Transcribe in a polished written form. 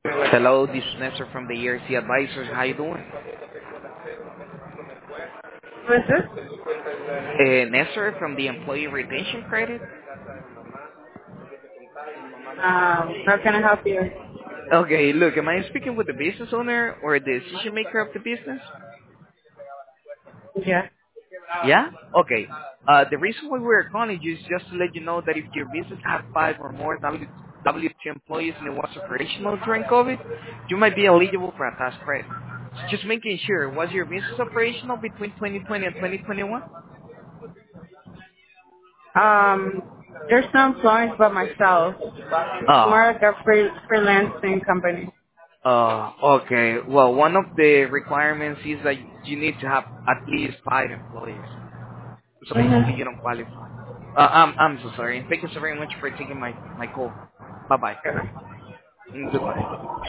Hello, this is Nestor from the ERC Advisors. How you doing? Who is this? Nestor from the Employee Retention Credit. How can I help you? Okay, look, am I speaking with the business owner or the decision maker of the business? Yeah. Yeah? Okay. The reason why we're calling you is just to let you know that if your business has 5 or more W2 employees and it was operational during COVID, you might be eligible for a tax credit. So just making sure, was your business operational between 2020 and 2021? Um, there's no employees but myself. It's Oh. more like a freelancing company. Okay. Well, one of the requirements is that you need to have at least 5 employees. So basically, you Mm-hmm. don't qualify. I'm so sorry. Thank you so very much for taking my call. Bye bye. Goodbye.